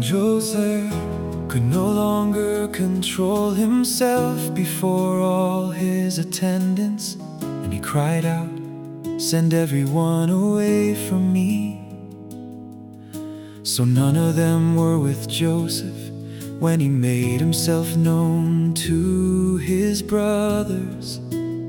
Joseph could no longer control himself before all his attendants, and he cried out, "Send everyone away from me." So none of them were with Joseph when he made himself known to his brothers.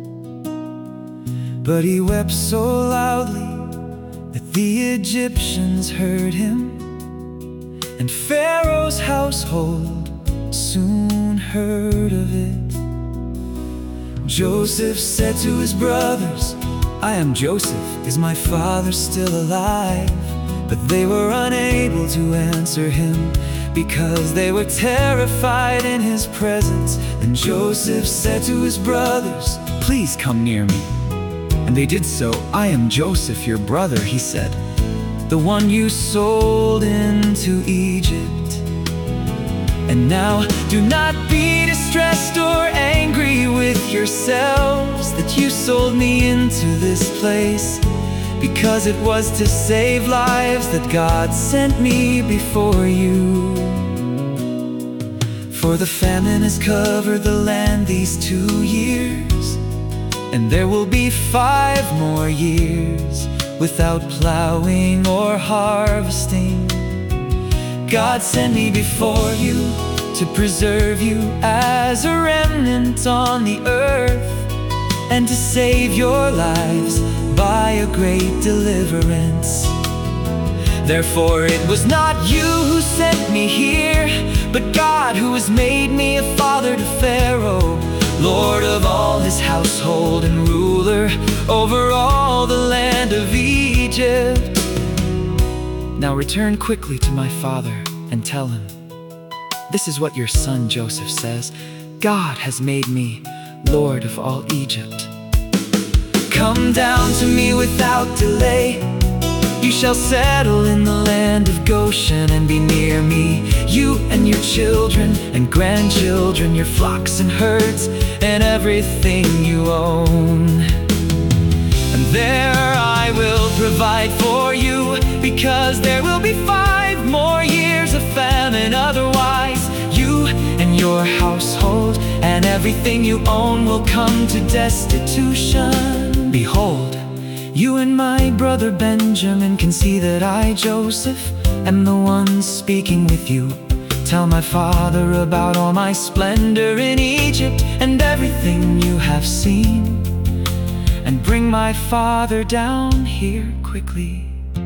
But he wept so loudly that the Egyptians heard him, and Pharaoh's household soon heard of it. Joseph said to his brothers, "I am Joseph. Is my father still alive?" But they were unable to answer him, because they were terrified in his presence. Then Joseph said to his brothers, "Please come near me." And they did so. "I am Joseph, your brother," he said, "the one you sold into Egypt. And now do not be distressed or angry with yourselves that you sold me into this place, because it was to save lives that God sent me before you. For the famine has covered the land these 2 years, and there will be 5 more years without plowing or harvesting. God sent me before you to preserve you as a remnant on the earth, and to save your lives by a great deliverance. Therefore it was not you who sent me here, but God who has made me a father to Pharaoh, Lord of all his household and ruler over all the land of Egypt. Now return quickly to my father and tell him, this is what your son Joseph says: God has made me Lord of all Egypt. Come down to me without delay. You shall settle in the land of Goshen and be near me, you and your children and grandchildren, your flocks and herds, and everything you own. And there I will provide for you, because there will be 5 more years of famine. Otherwise, you and your household and everything you own will come to destitution. Behold, you and my brother Benjamin can see that I, Joseph, am the one speaking with you. Tell my father about all my splendor in Egypt and everything you have seen, and bring my father down here quickly."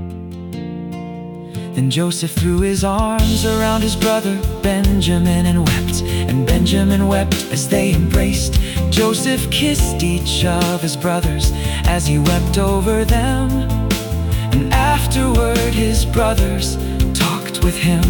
Then Joseph threw his arms around his brother Benjamin and Benjamin wept as they embraced. Joseph kissed each of his brothers as he wept over them, and afterward his brothers talked with him.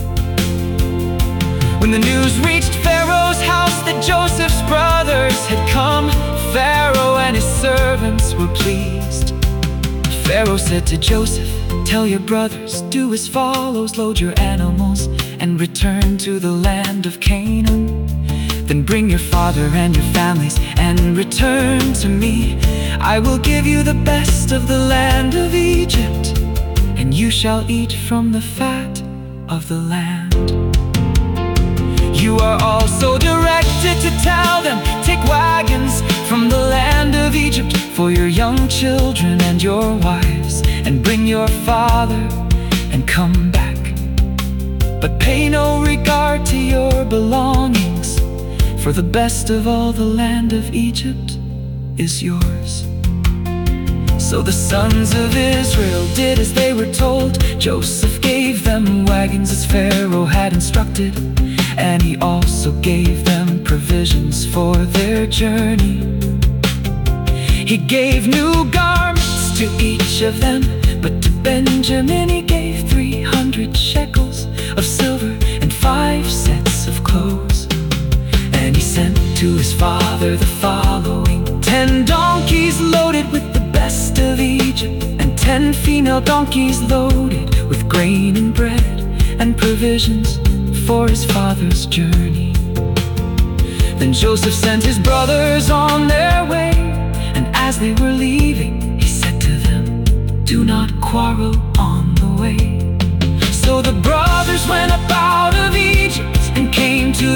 When the news reached Pharaoh's house that Joseph's brothers had come, Pharaoh and his servants were pleased. Pharaoh said to Joseph, "Tell your brothers, do as follows: load your animals and return to the land of Canaan. Then bring your father and your families and return to me. I will give you the best of the land of Egypt, and you shall eat from the fat of the land." You are also directed to tell them, "Take wagons from the land of Egypt for your young children and your wives, and bring your father and come back. But pay no regard to your belongings, for the best of all the land of Egypt is yours." So the sons of Israel did as they were told. Joseph gave them wagons as Pharaoh had instructed, and he also gave them provisions for their journey. He gave new garments to each of them, but to Benjamin he gave 300 shekels of silver and 5 sets of clothes. And he sent to his father the following: 10 donkeys loaded with the best of Egypt, and 10 female donkeys loaded with grain and bread and provisions for his father's journey. Then Joseph sent his brothers on their way, and as they were leaving, he said to them, "Do not quarrel on the way." So the brothers went about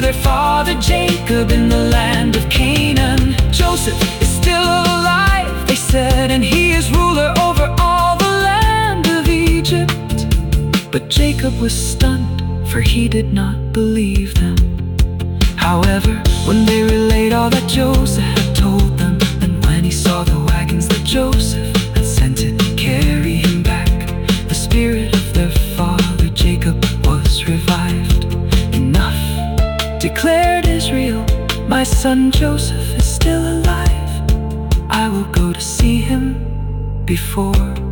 their father Jacob in the land of Canaan. Joseph is still alive, they said, and he is ruler over all the land of Egypt. But Jacob was stunned, for he did not believe them. However, when they relayed all that Joseph had told them, and when he saw the wagons that Joseph had sent to carry him back, the spirit of their father Jacob was revived. Enough, declared Israel, my son Joseph is still alive. I will go to see him before